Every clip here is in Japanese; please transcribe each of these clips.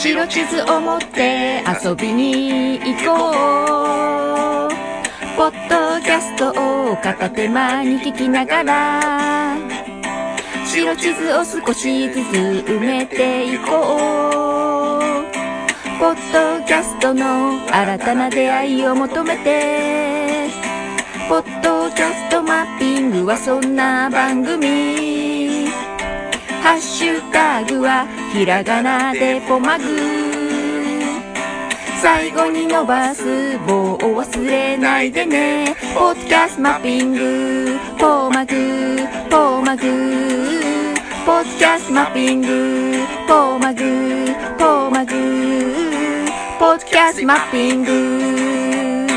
白地図を持って遊びに行こう。ポッドキャストを片手間に聞きながら白地図を少しずつ埋めていこう。ポッドキャストの新たな出会いを求めて、ポッドキャストマッピングはそんな番組。ハッシュタグはひらがなでポマグ。最後に伸ばす棒を忘れないでね。ポッドキャストマッピングポマグポマグ。ポッドキャストマッピングポマグポマグ。ポッドキャストマッピング。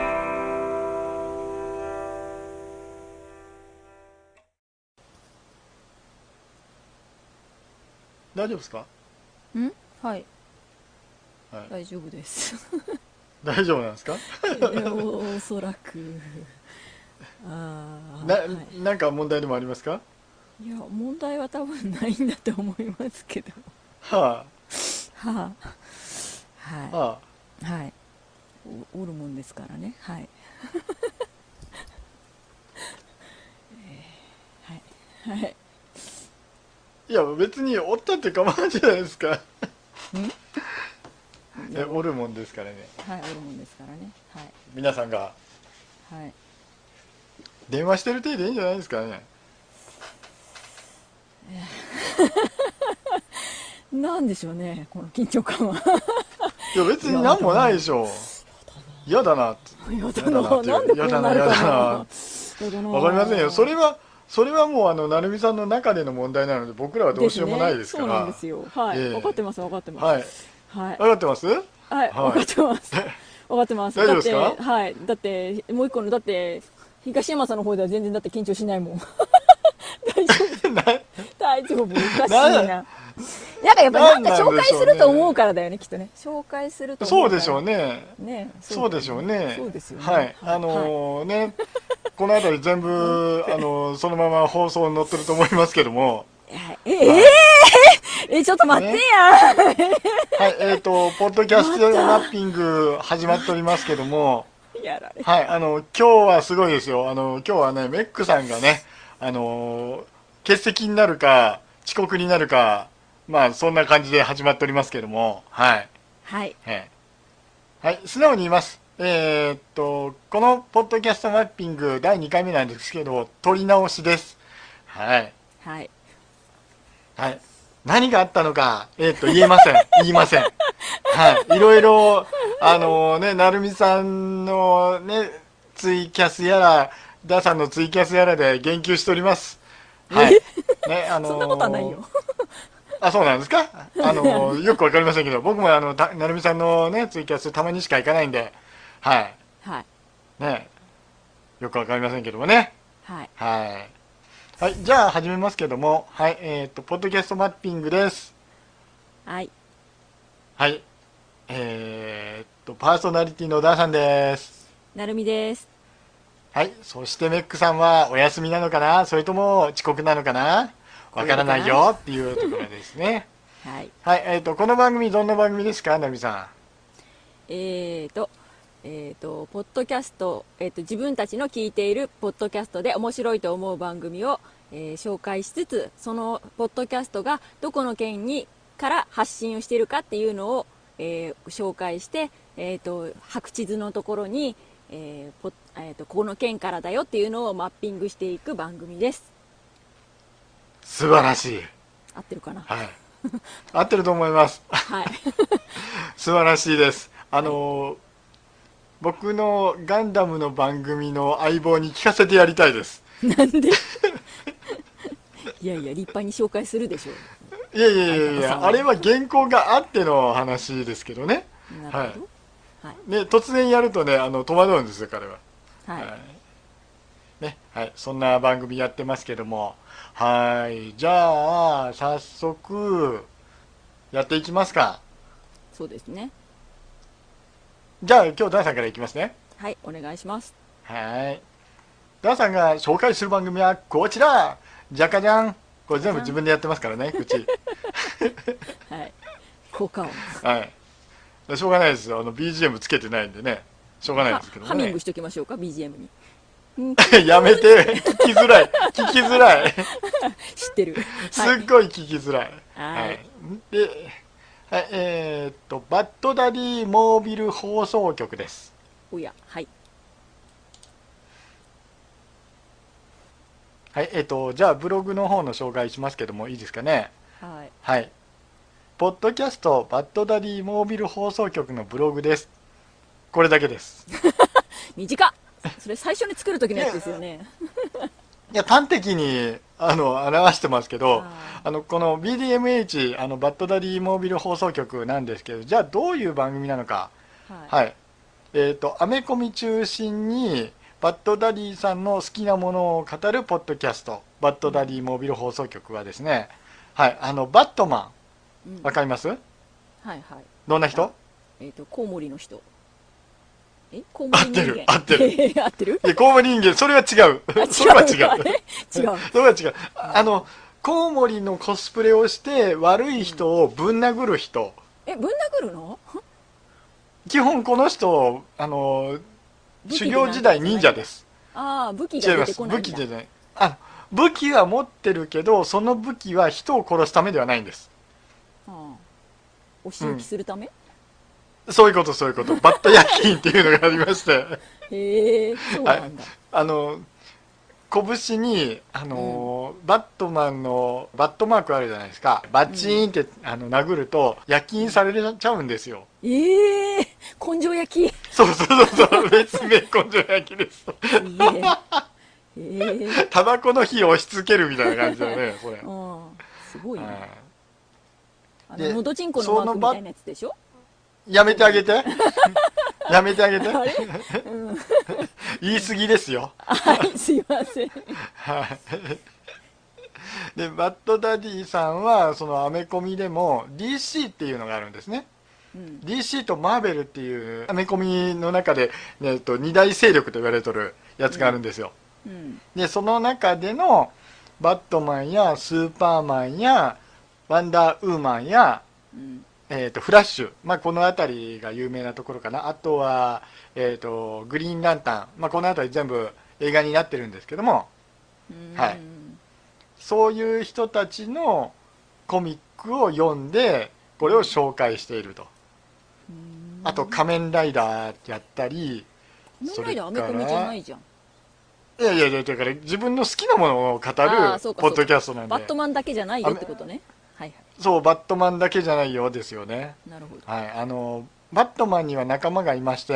大丈夫ですか？ はい、 はい、 大丈夫です大丈夫なんですか？ おそらくなんか問題でもありますか？ いや、問題は多分ないんだと思いますけど。 はあ、はあ、 はあ、 はい、おるもんですからね。はいはい、はい。 いや別におったって構わんじゃないですか。おるもんですからね。 はい、おるもんですからね。はい。 皆さんがはい。 電話してる程度いいんじゃないですかね。 なんでしょうね、この緊張感は。 いや別に何もないでしょ。嫌だなって。 嫌だな。なんでこうなるかな。 わかりませんよ。それはもう成美さんの中での問題なので僕らはどうしようもないですから。 そうなんですよ。はい。分かってます。分かってます。 はい。分かってます？ はい。分かってます。分かってます。 大丈夫ですか？ はい。だってもう一個の東山さんの方では全然だって緊張しないもん。大丈夫。大丈夫。おかしいな。なんかやっぱなんか紹介すると思うからだよね、きっとね。紹介すると思うから。 そうでしょうね。 ね。 そうでしょうね。 そうですよね。 はい。ね、この辺り全部そのまま放送に載ってると思いますけども。 ちょっと待ってや。 はい。ポッドキャストマッピング始まっておりますけども。はい。今日はすごいですよ。今日はね、メックさんがね、欠席になるか遅刻になるか、まあそんな感じで始まっておりますけども。はい。 はい。 はい。素直に言います。このポッドキャストマッピング第2回目なんですけど、撮り直しです。はい。 はい。 はい。何があったのか、言えません。言いません。はい。いろいろ、成美さんのね、ツイキャスやら、ダさんのツイキャスやらで言及しております。はい。ね、 そんなことはないよ。 あ、そうなんですか？よくわかりませんけど、僕も成美さんのね、ツイキャスたまにしか行かないんで、はい。 はい。 ね、よくわかりませんけどもね。 はい。 はい。はい、じゃあ始めますけども、はい、ポッドキャストマッピングです。 はい。 はい。パーソナリティのダーさんです。 なるみです。 はい。そしてメックさんはお休みなのかな、それとも遅刻なのかな、わからないよっていうところですね。 はい。 はい。この番組どんな番組ですか、なるみさん。 ポッドキャスト、自分たちの聞いているポッドキャストで面白いと思う番組を、紹介しつつ、そのポッドキャストがどこの県から発信をしているかっていうのを、紹介して、白地図のところに、ここの県からだよっていうのをマッピングしていく番組です。 素晴らしい。 合ってるかな？ はい。合ってると思います。 はい。 素晴らしいです。僕のガンダムの番組の相棒に聞かせてやりたいです。 なんで？いやいや、立派に紹介するでしょう。 いや、あれは原稿があっての話ですけどね。 なるほど。はい。 ね、突然やるとね、戸惑うんですよ、彼は。 はい。 ね、はい、そんな番組やってますけども。はい。じゃあ、早速、やっていきますか。 そうですね。 じゃあ、今日、ダーさんからいきますね。 はい、お願いします。 はい。ダーさんが紹介する番組はこちら。じゃかじゃん。これ全部自分でやってますからね、口。 はい。 効果音。 はい。しょうがないですよ。BGM つけてないんでね。しょうがないですけどね。 ハミングしときましょうか、BGM に。 やめて、聞きづらい。聞きづらい。 知ってる。 すっごい聞きづらい。 はい。 で、はい、バッドダディモービル放送局です。 おや、はい。 はい、じゃあブログの方の紹介しますけどもいいですかね。 はい。 はい。ポッドキャストバッドダディモービル放送局のブログです。これだけです。 短っ。それ最初に作る時のやつですよね。 いや、端的に、表してますけど、この BDMH、バッドダディモービル放送局なんですけど、じゃあどういう番組なのか。はい。アメコミ中心に、バッドダディさんの好きなものを語るポッドキャスト、バッドダディモービル放送局はですね、はい、バットマン、わかります？はいはい。 どんな人？ コウモリの人。コウモ合ってる、合ってる。 合ってる？ いや、コウモリ人間、それは違う。それは違う。 違う。 それは違う。コウモリのコスプレをして悪い人をぶん殴る人。 ぶん殴るの？ 基本この人、修行時代忍者です。 武器が出てこないんだ。 武器じゃない。武器は持ってるけど、その武器は人を殺すためではないんです。 お仕置きするため？ そういうこと、そういうこと。バットヤキンっていうのがありまして。 へえ、そうなんだ。 拳に、バットマンのバットマークあるじゃないですか。バッチーンって、殴ると、夜勤されちゃうんですよ。 根性焼き。 そうそうそう、別名根性焼きです。タバコの火を押し付けるみたいな感じだね、これ。 すごいね。のどちんこのマークみたいなやつでしょ？ やめてあげて。やめてあげて。言い過ぎですよ。 はい、すいません。 はい。で、バッドダディさんは、そのアメコミでも DC っていうのがあるんですね。DC とマーベルっていうアメコミの中で、二大勢力と言われてるやつがあるんですよ。で、その中でのバットマンやスーパーマンやワンダーウーマンや、フラッシュ、この辺りが有名なところかな。あとは、グリーンランタン、この辺り全部映画になってるんですけども、はい、そういう人たちのコミックを読んでこれを紹介していると。あと仮面ライダーやったり、 仮面ライダーアメコミじゃないじゃん。 いやいやいや、だから自分の好きなものを語るポッドキャストなんで。 バットマンだけじゃないよってことね。はいはい。 そう、バットマンだけじゃないよですよね。 なるほど。 はい、バットマンには仲間がいまして、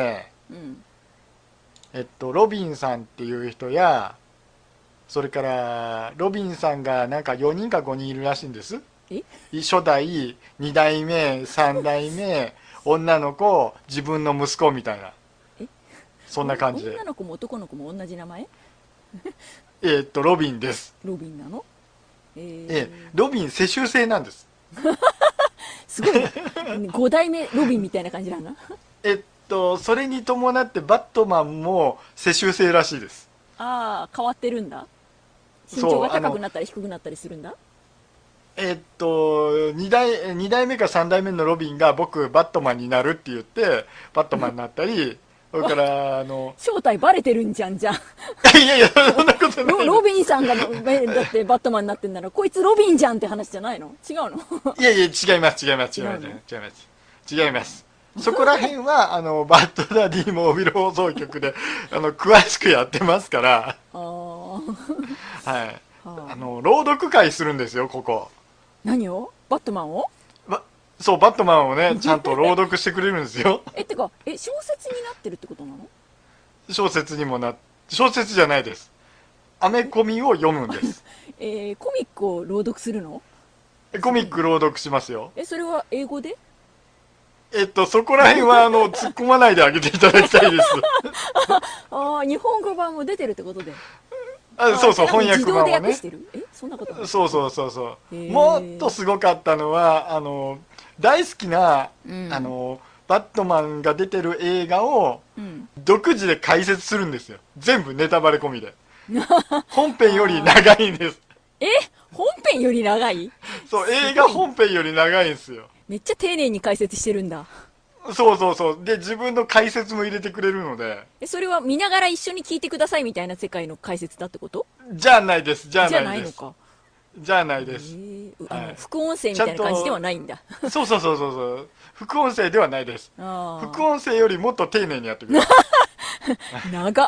ロビンさんっていう人や、それからロビンさんがなんか4人か5人いるらしいんです。初代、2代目、3代目、女の子、自分の息子みたいな。そんな感じで。 女の子も男の子も同じ名前？ ロビンです。 ロビンなの？ ロビン世襲制なんです。 すごい。5代目ロビンみたいな感じなの？ それに伴ってバットマンも世襲制らしいです。 変わってるんだ。身長が高くなったり低くなったりするんだ。 2代目か3代目のロビンが僕バットマンになるって言ってバットマンになったり、それから正体バレてるんじゃん、じゃん。 いやいや、そんなことない。 ロビンさんがだってバットマンになってんならこいつロビンじゃんって話じゃないの？違うの？ いやいや、違います違います違います違います。そこら辺はバッドダディモービル放送局で詳しくやってますから。はい。朗読会するんですよ、ここ。 何を？バットマンを？ そう、バットマンをね、ちゃんと朗読してくれるんですよ。 てか、小説になってるってことなの？ 小説じゃないです。アメコミを読むんです。 コミックを朗読するの？ コミック朗読しますよ。 それは英語で？ そこら辺は突っ込まないであげていただきたいです。 日本語版も出てるってことで。 そうそう、翻訳版をね。 自動で訳してる？そんなこと？ そうそうそうそう。もっとすごかったのは大好きな、バットマンが出てる映画を、独自で解説するんですよ。全部ネタバレ込みで。本編より長いんです。 本編より長い？ そう、映画本編より長いんですよ。 めっちゃ丁寧に解説してるんだ。 そうそうそう。で、自分の解説も入れてくれるので。 それは見ながら一緒に聞いてくださいみたいな世界の解説だってこと？ じゃないです。じゃじゃないです。 ないのか。 じゃないです。 はい、副音声みたいな感じではないんだ。 そうそうそうそうそう。副音声ではないです。副音声よりもっと丁寧にやってくれる。 長っ。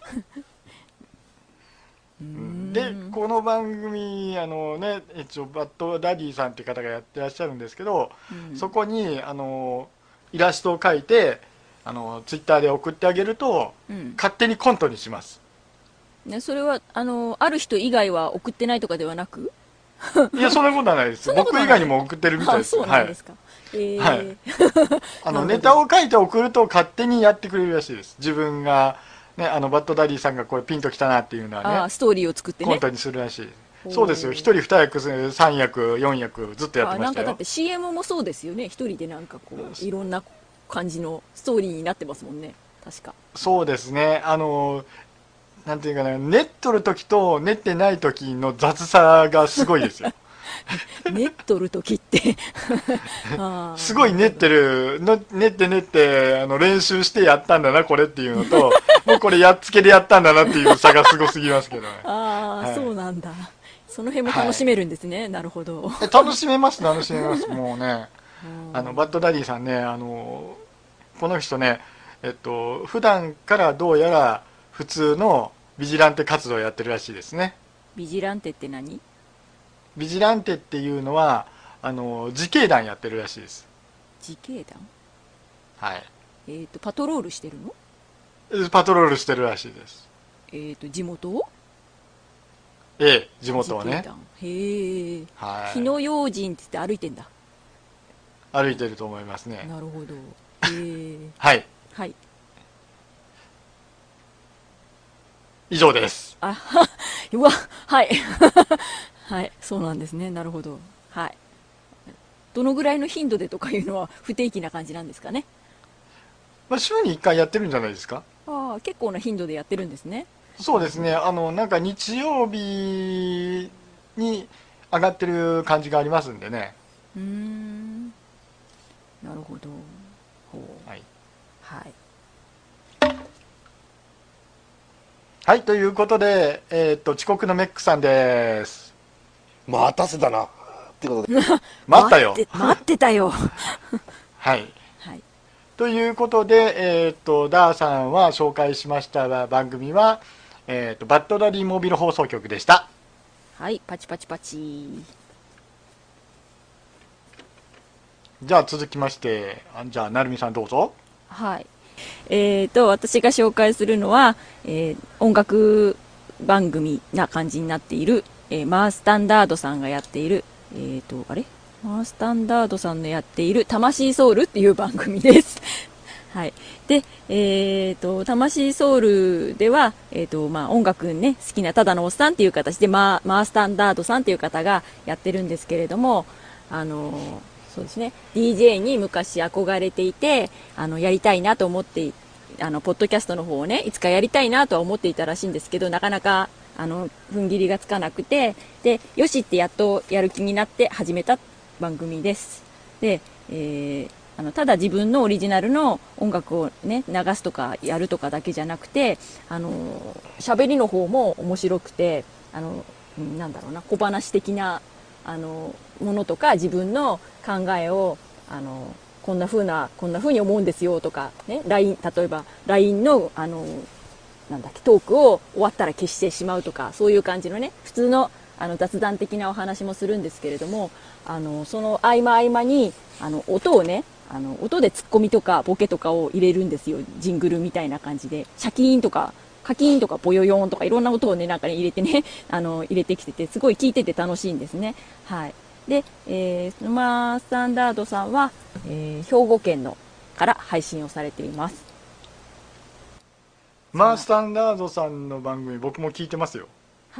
で、この番組、一応、バッドダディさんっていう方がやってらっしゃるんですけど、そこに、イラストを描いて、ツイッターで送ってあげると、勝手にコントにします。 それは、ある人以外は送ってないとかではなく？ いや、そんなことはないです。僕以外にも送ってるみたいです。 そうなんですか。 はい。ネタを書いて送ると勝手にやってくれるらしいです。自分が、ね、バッドダディさんがこれピンときたなっていうのはね、 ストーリーを作ってね、 コントにするらしい。そうですよ。一人二役、三役、四役、ずっとやってましたよ。 なんかだって CM もそうですよね。一人でなんかこう、いろんな感じのストーリーになってますもんね。確か。 そうですね。なんていうかな、練っとる時と練ってない時の雑さがすごいですよ。 練っとる時ってすごい練ってる、練って練習してやったんだなこれっていうのと、もうこれやっつけでやったんだなっていう差がすごすぎますけどね。 そうなんだ。その辺も楽しめるんですね。なるほど。 楽しめます。もうね、バッドダディさんね、この人ね、普段からどうやら普通のビジランテ活動をやってるらしいですね。 ビジランテって何？ ビジランテっていうのは自警団やってるらしいです。 自警団？ はい。 パトロールしてるの？パトロールしてるらしいです。 地元を？ 地元をね。 へえ。 はい。 火の用心って言って歩いてんだ。 歩いてると思いますね。 なるほど。 はい。 はい。 以上です。 うわ、はい。はい、そうなんですね。なるほど。はい。どのぐらいの頻度でとかいうのは不定期な感じなんですかね。 週に1回やってるんじゃないですか。 結構な頻度でやってるんですね。 そうですね。なんか日曜日に上がってる感じがありますんでね。 なるほど。 はい。 はい。 はい、ということで、遅刻のメックさんです。 待たせたな。ってことで。 待ったよ。 待ってたよ。 はい。はい。ということで、ダーさんは紹介しました番組は、バッドダディモービル放送局でした。 はい、パチパチパチ。 じゃあ続きまして、じゃあ、なるみさんどうぞ。 はい。私が紹介するのは、音楽番組な感じになっている、マースタンダードさんがやっている、マースタンダードさんのやっている魂ソウルっていう番組です。はい。で、魂ソウルでは、音楽ね、好きなただのおっさんっていう形で、マースタンダードさんっていう方がやってるんですけれども、そうですね、DJ に昔憧れていて、やりたいなと思って、ポッドキャストの方をね、いつかやりたいなとは思っていたらしいんですけど、なかなか、踏ん切りがつかなくて、で、よしってやっとやる気になって始めた番組です。で、ただ自分のオリジナルの音楽をね、流すとかやるとかだけじゃなくて、喋りの方も面白くて、なんだろうな、小話的な、ものとか自分の考えをこんな風に思うんですよとかね、例えば LINE のなんだっけ、トークを終わったら消してしまうとか、そういう感じのね、普通の雑談的なお話もするんですけれども、その合間合間に音をね、音でツッコミとかボケとかを入れるんですよ。ジングルみたいな感じで、シャキーンとかカキーンとかボヨヨーンとかいろんな音をね、なんかね、入れてね、入れてきてて、すごい聞いてて楽しいんですね。はい。で、マースタンダードさんは、兵庫県のから配信をされています。 マースタンダードさんの番組僕も聞いてますよ。 はい。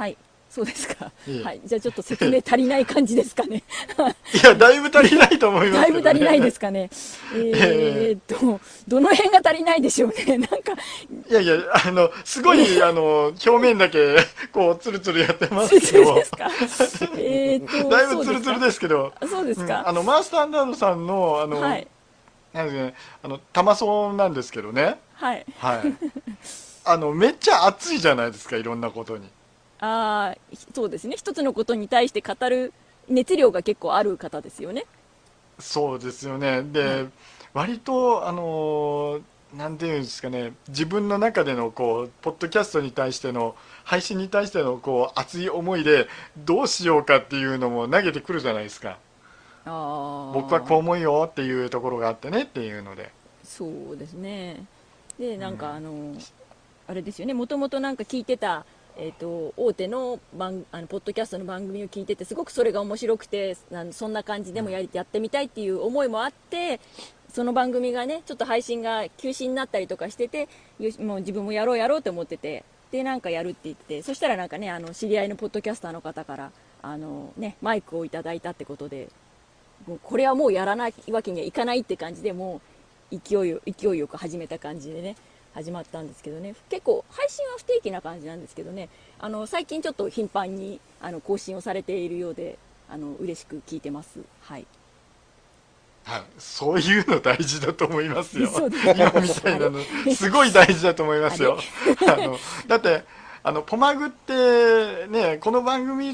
そうですか。 いえはい。じゃあちょっと説明足りない感じですかね。 いや、だいぶ足りないと思いますけどね。 だいぶ足りないですかね。どの辺が足りないでしょうね。なんか、 いやいや、すごい、表面だけ、こう、ツルツルやってますツルツルけど、 ですか。 だいぶツルツルですけど、 そうですか。 マースタンダードさんの、 はい。 なんですかね、玉層なんですけどね、 はい。 はい。めっちゃ熱いじゃないですか、いろんなことに。 ああ、そうですね。一つのことに対して語る熱量が結構ある方ですよね。 そうですよね。 はい。 で、割と、なんていうんですかね、自分の中での、こう、ポッドキャストに対しての、配信に対しての、こう、熱い思いで、どうしようかっていうのも投げてくるじゃないですか。僕はこうああ、 思うよっていうところがあってねっていうので。 そうですね。で、なんかうん。 あれですよね。もともとなんか聞いてた、大手のポッドキャストの番組を聞いてて、すごくそれが面白くて、そんな感じでもやってみたいっていう思いもあって、その番組がね、ちょっと配信が休止になったりとかしてて、よし、もう自分もやろうやろうと思ってて、で、なんかやるって言って、そしたらなんかね、知り合いのポッドキャスターの方から、マイクをいただいたってことで、もうこれはもうやらないわけにはいかないって感じで、もう勢いよく始めた感じでね、始まったんですけどね、結構配信は不定期な感じなんですけどね、最近ちょっと頻繁に更新をされているようで、嬉しく聞いてます。はい。 はい、そういうの大事だと思いますよ。 そうですね。 今みたいなの、すごい大事だと思いますよ。だって、ポマグってね、この番組って、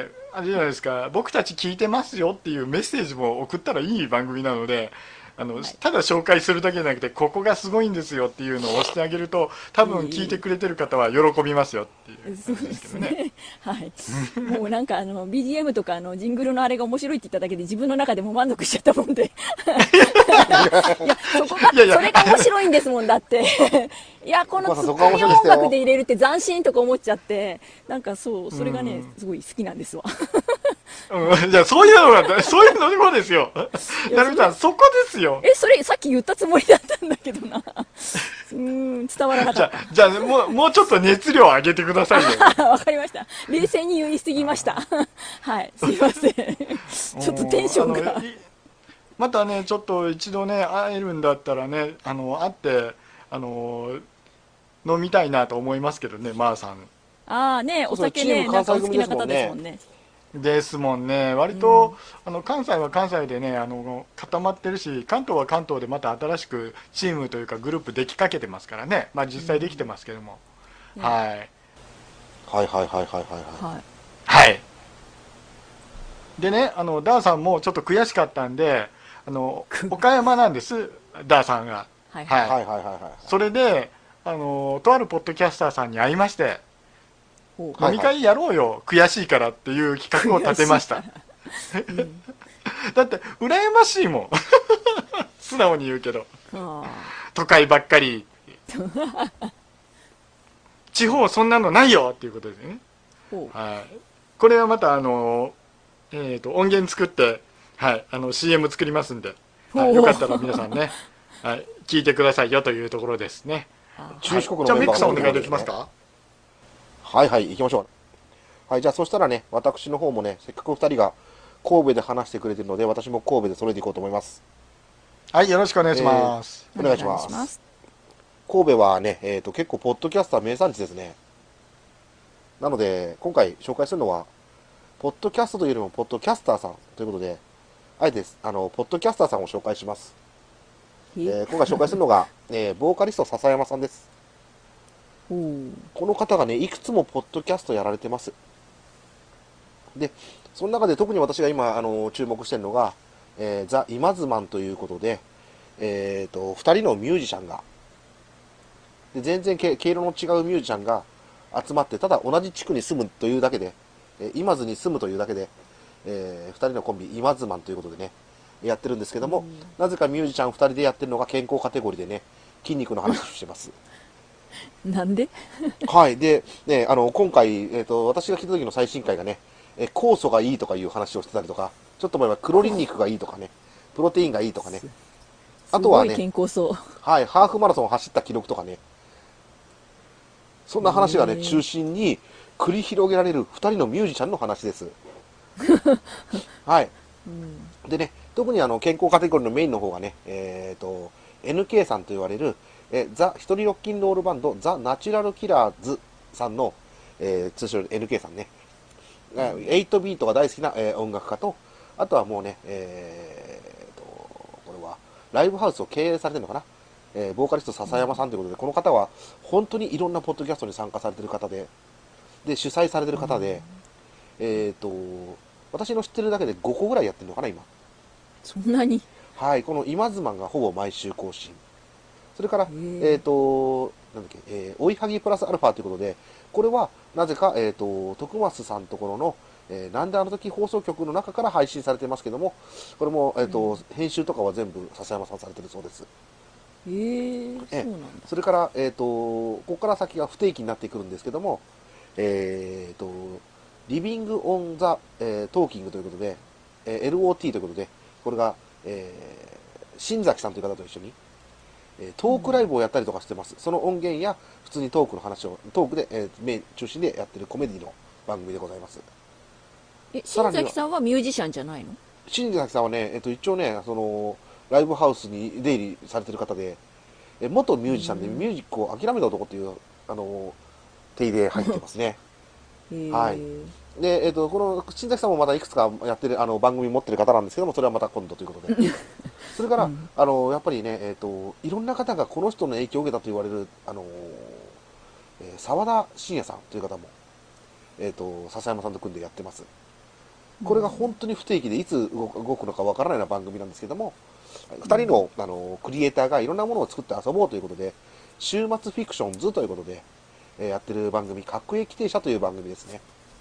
あれじゃないですか、僕たち聞いてますよっていうメッセージも送ったらいい番組なので、 はい。 ただ紹介するだけじゃなくて、ここがすごいんですよっていうのを押してあげると、多分聞いてくれてる方は喜びますよっていう感じそうでですけどね。 すね。はい。もうなんかBGM とかジングルのあれが面白いって言っただけで自分の中でも満足しちゃったもんで。いや、 いやいや、 それが面白いんですもんだって。いや、こお母さんのツッそこが面白いでコミを音すよ。 楽で入れるって斬新とか思っちゃって、なんかそう、 うそれがね、 ん。 すごい好きなんですわ。 じゃあそういうのが、そういうのでもですよ。 いや、 なるみさん、そこですよ。 それさっき言ったつもりだったんだけどな。伝わらなかった。 じゃあもうちょっと熱量上げてくださいよ。 わかりました。冷静に言い過ぎました。はい、すいません。ちょっとテンションが。 またね、ちょっと一度ね、会えるんだったらね、会って、飲みたいなと思いますけどね、まーさん。 ああね、おそうそう、 酒ね、 チーム関なんかお西組ですも好きな方んね。 ですもんね。 ですもんね。割と、 うん。 関西は関西でね、固まってるし、関東は関東でまた新しくチームというかグループできかけてますからね。まあ実際できてますけども。 ね、 はい。 はいはいはいはいはいはい。 はい。 はい。でね、ダーさんもちょっと悔しかったんで、岡山なんです、ダーさんが。 はいはい。 はい。 はいはいはいはい。 それで、とあるポッドキャスターさんに会いまして、 ほう。 飲はいはい。 み会やろうよ、悔しいからっていう企画を立てました。 悔しいから。うん。 だって、羨ましいもん。素直に言うけど。 あ都会ばっかり。地方そんなのないよっていうことですね。 あ。ほはい。これはまた、音源作って、はい、CM 作りますんで、 う。 はい、 ほう。 よかったら皆さんね、はい、聞いてくださいよというところですね。 あ、はい。 中四国じゃあ、メックさんおのメンバーが願いできますか？ はいはい、行きましょう。はい、じゃあそしたらね、私の方もね、せっかく二人が神戸で話してくれてるので、私も神戸で揃えていこうと思います。 はい、よろしくお願いしえます。 お願いしお願います。 します。 神戸はね、結構ポッドキャスター名産地ですね。なので、今回紹介するのは、ポッドキャストというよりも、ポッドキャスターさんということで、あえて、ポッドキャスターさんを紹介します。 え、 今回紹介するのが、ボーカリスト笹山さんです。 ほう。 この方がね、いくつもポッドキャストやられてます。で、その中で特に私が今、注目してるのが、ザ・イマズマンということで、二人のミュージシャンが、で全然毛色の違うミュージシャンが集まって、ただ同じ地区に住むというだけで、今津に住むというだけで、二人のコンビ、イマズマンということでね、やってるんですけども、 うん。 なぜかミュージシャン二人でやってるのが健康カテゴリーでね、筋肉の話をしてます。 なんで？ はい。で、ね、今回、私が聞いた時の最新回がね、酵素がいいとかいう話をしてたりとか、ちょっと前は黒リンニクがいいとかね、プロテインがいいとかね、あすごいとはね、 健康そう。 はい、ハーフマラソンを走った記録とかね、そんな話がね、 へえ。 中心に、 繰り広げられる2人のミュージシャンの話です。はい。でね、特に健康カテゴリーのメインの方がね、NK さんと言われる、ザ・一人ロッキンロールバンド、ザ・ナチュラルキラーズさんの、通称 NK さんね、8ビートが大好きな、音楽家と、あとはもうね、これは、ライブハウスを経営されてるのかな、ボーカリスト笹山さんということで、この方は本当にいろんなポッドキャストに参加されてる方で、主催されてる方で、私の知ってるだけで5個ぐらいやってるのかな、今。 そんなに。 はい、この今妻がほぼ毎週更新。それから、なんだっけ、追いはぎプラスアルファということで、これは、なぜか、徳増さんのところの、なんであの時放送局の中から配信されてますけども、これも、編集とかは全部笹山さんされてるそうです。 そうなんだ。 それから、ここから先が不定期になってくるんですけども、リビング・オン・ザ・トーキングということで、LOT ということで、これが、新崎さんという方と一緒に、トークライブをやったりとかしてます。その音源や、普通にトークの話を、トークで、メイン中心でやってるコメディの番組でございます。 新崎さんはミュージシャンじゃないの？ 新崎さんはね、一応ね、ライブハウスに出入りされてる方で、元ミュージシャンでミュージックを諦めた男っていう、手入れ入ってますね。はい。で、この新崎さんもまだいくつかやってる番組持ってる方なんですけども、それはまた今度ということで。それから、やっぱりね、いろんな方がこの人の影響を受けたと言われる、沢田信也さんという方も、笹山さんと組んでやってます。これが本当に不定期でいつ動くのかわからないような番組なんですけども、2人の、クリエイターがいろんなものを作って遊ぼうということで、週末フィクションズということで、やってる番組、各駅停車という番組ですね。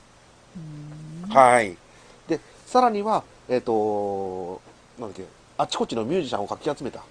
はい。で、さらには、なんだっけ、あちこちのミュージシャンをかき集めた、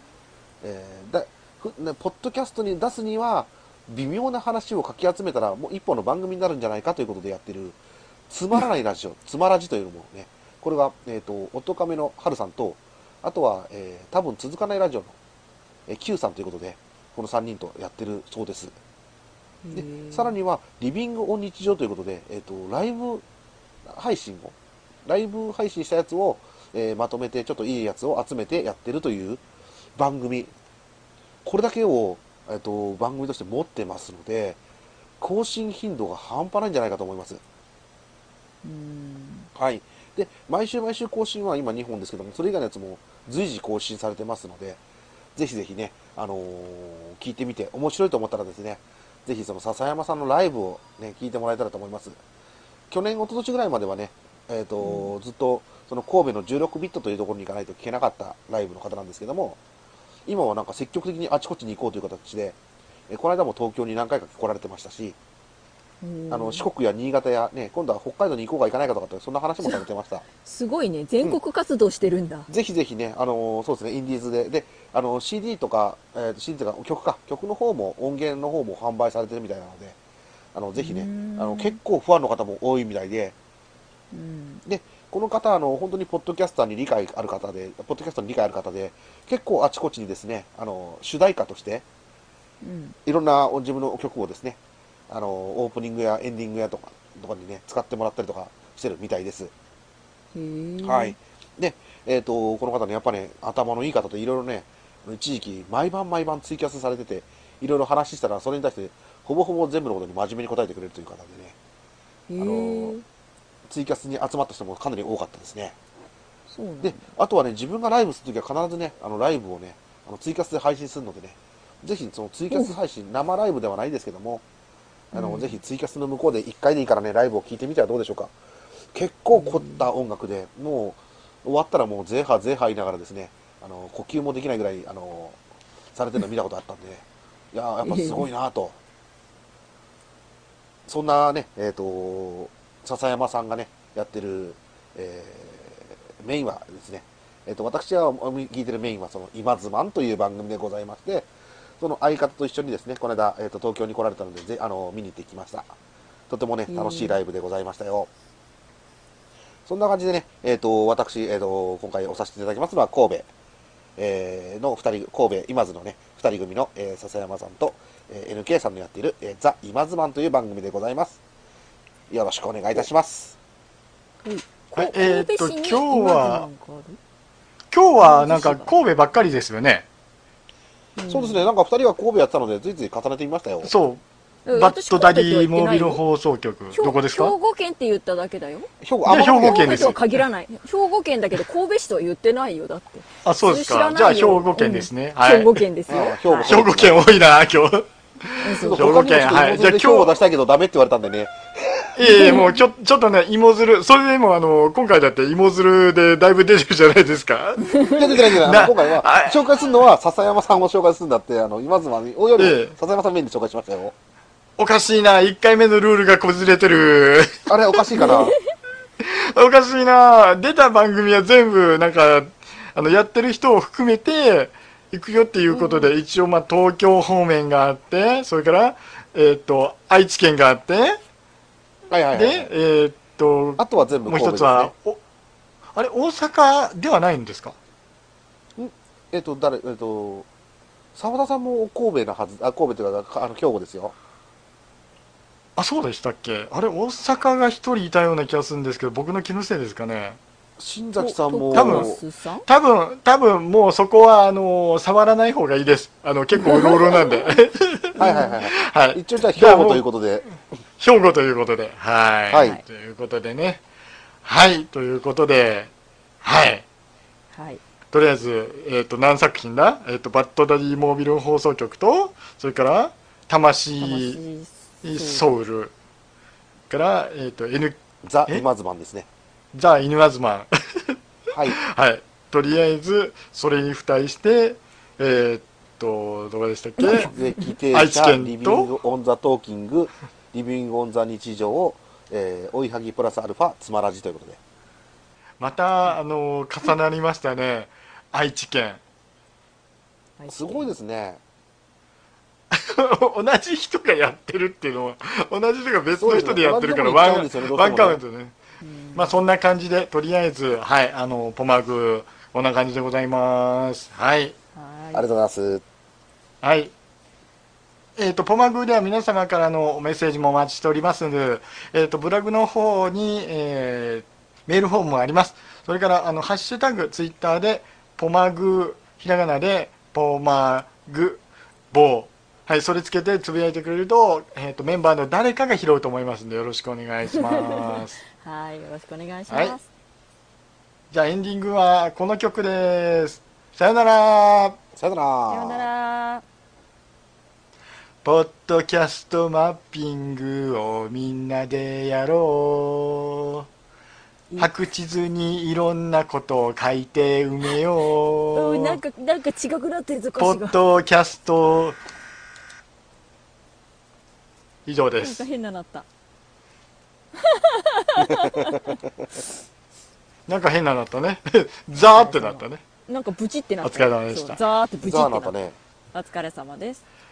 ポッドキャストに出すには、微妙な話をかき集めたら、もう一本の番組になるんじゃないかということでやってる、つまらないラジオ、つまらじというのもね、これが、おとかめの春さんと、あとは、多分続かないラジオの、Q さんということで、この3人とやってるそうです。で、さらには、リビングオン日常ということで、ライブ配信したやつを、まとめて、ちょっといいやつを集めてやってるという番組。これだけを、番組として持ってますので、更新頻度が半端ないんじゃないかと思います。はい。で、毎週毎週更新は今2本ですけども、それ以外のやつも随時更新されてますので、ぜひぜひね、聞いてみて、面白いと思ったらですね、ぜひその笹山さんのライブをね、聞いてもらえたらと思います。去年、一昨年ぐらいまではね、ずっと、その神戸の16ビットというところに行かないと聞けなかったライブの方なんですけども、今はなんか積極的にあちこちに行こうという形で、この間も東京に何回か来られてましたし、四国や新潟やね、今度は北海道に行こうか行かないかとかって、そんな話もされてました。 すごいね、全国活動してるんだ。 ぜひぜひね、そうですね、インディーズで、で、CD とか、CD とか曲の方も、音源の方も販売されてるみたいなので、ぜひね、結構ファンの方も多いみたいで、で、この方、本当にポッドキャストに理解ある方で、結構あちこちにですね、主題歌として、いろんな自分の曲をですね、オープニングやエンディングやとかにね、使ってもらったりとかしてるみたいです。はい。で、この方ね、やっぱね、頭のいい方といろいろね、一時期毎晩ツイキャスされてて、いろいろ話したら、それに対して、ほぼほぼ全部のことに真面目に答えてくれるという方でね、ツイキャスに集まった人もかなり多かったですね。で、あとはね、自分がライブするときは必ずね、ライブをね、ツイキャスで配信するのでね、ぜひそのツイキャス配信、生ライブではないですけども、ぜひツイキャスの向こうで1回でいいからね、ライブを聞いてみてはどうでしょうか。結構凝った音楽で、もう、終わったらもうゼーハー言いながらですね、呼吸もできないぐらい、されてるの見たことあったんで、ね、いややっぱすごいなと。そんなね、笹山さんがね、やってる、メインはですね、私が聞いてるメインは、その、今ズマンという番組でございまして、その相方と一緒にですね、この間、東京に来られたので、見に行ってきました。とてもね、楽しいライブでございましたよ。そんな感じでね、私、今回おさせていただきますのは、神戸、の2人、神戸今津のね、2人組の、笹山さんと、NK さんのやっている、ザ・今津マンという番組でございます。 よろしくお願いいたします。 はい、今日はなんか神戸ばっかりですよね。 そうですね、なんか2人は神戸やってたので、ついつい重ねてみましたよ。 そう。バッドダディモービル放送局。どこですか？ 兵庫県って言っただけだよ。 兵庫県です。 とは限らない。兵庫県だけど神戸市とは言ってないよ、だって。 あ、そうですか。じゃあ兵庫県ですね。 兵庫県ですよ。 兵庫県多いな、今日。 兵庫県、はい。じゃあ今日出したいけどダメって言われたんでね。 もうちょっとね、芋づる、それでも今回だって芋づるでだいぶ出てるじゃないですか。 出てない今回は、紹介するのは笹山さんを紹介するんだって、今妻に、おより笹山さんメインで紹介しましたよ。 おかしいな、1回目のルールがこじれてる。 あれ、おかしいかな。 おかしいな、出た番組は全部、なんか、やってる人を含めて、行くよっていうことで、一応東京方面があって、それから、愛知県があって、 はいはいはい、 で、 あとは全部もう一つは、あれ、大阪ではないんですか？ 澤田さんも神戸のはず、神戸というか、兵庫ですよ。 あ、そうでしたっけ？あれ、大阪が一人いたような気がするんですけど、僕の気のせいですかね。 新崎さんも多分もうそこは触らない方がいいです。結構うろうろなんで。 はいはいはい、はい、一応じゃあ兵庫ということで。 兵庫ということで、はい、 はい、 ということでね、はいということで、はい、 はい、 とりあえず何作品だ？バッドダディモービル放送局と、それから魂ソウルからザ・イマズマンですね。 ザ・イヌワズマン。 はい。 はい。とりあえず、それに付帯して、どこでしたっけ？愛知県と、 リビング・オン・ザ・トーキング、リビング・オン・ザ・日常、追いはぎプラスアルファ、つまらじということで。 また、重なりましたね。愛知県。 すごいですね。 同じ人がやってるっていうのは、同じ人が別の人でやってるから、ワンカウントね。まあそんな感じで、とりあえず、はい、ポマグ、こんな感じでございます。はい。 ありがとうございます。 はい。ポマグでは皆様からのメッセージもお待ちしておりますので、ブログの方に、メールフォームもあります。それから、ハッシュタグ、ツイッターで、ポマグ、ひらがなで、ポマグ、ボー。はい、それつけてつぶやいてくれると、メンバーの誰かが拾うと思いますので、よろしくお願いします。 はい、よろしくお願いします。はい、 じゃあエンディングはこの曲です。さよなら。 さよなら。 さよなら。 ポッドキャストマッピングをみんなでやろう。白地図にいろんなことを書いて埋めよう。 なんか違くなってるぞ。 ポッドキャスト。以上です。 なんか変ななった。 なんか変ななったね。ザーってなったね。 なんかブチってなった。 お疲れ様でした。 ザーってブチってなった。 ね。 お疲れ様です。